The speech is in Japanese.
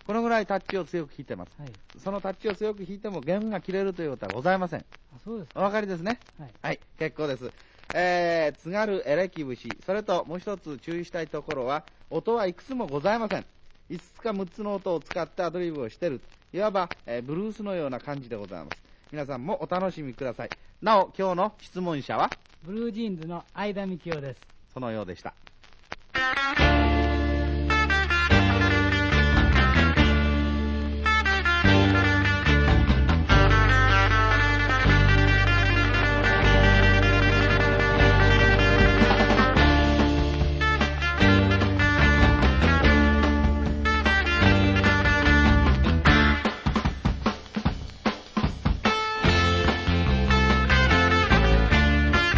このぐらいタッチを強く弾いてます。 はい。 そのタッチを強く弾いても弦が切れるということはございません。 あ、そうですか。 お分かりですね。 はい。 はい、結構です。津軽エレキ節、それともう一つ注意したいところは、音はいくつもございません。5つか6つの音を使ってアドリブをしている。いわば、ブルースのような感じでございます。皆さんもお楽しみください。なお、今日の質問者はブルージーンズの相田幹夫です。 そのようでした。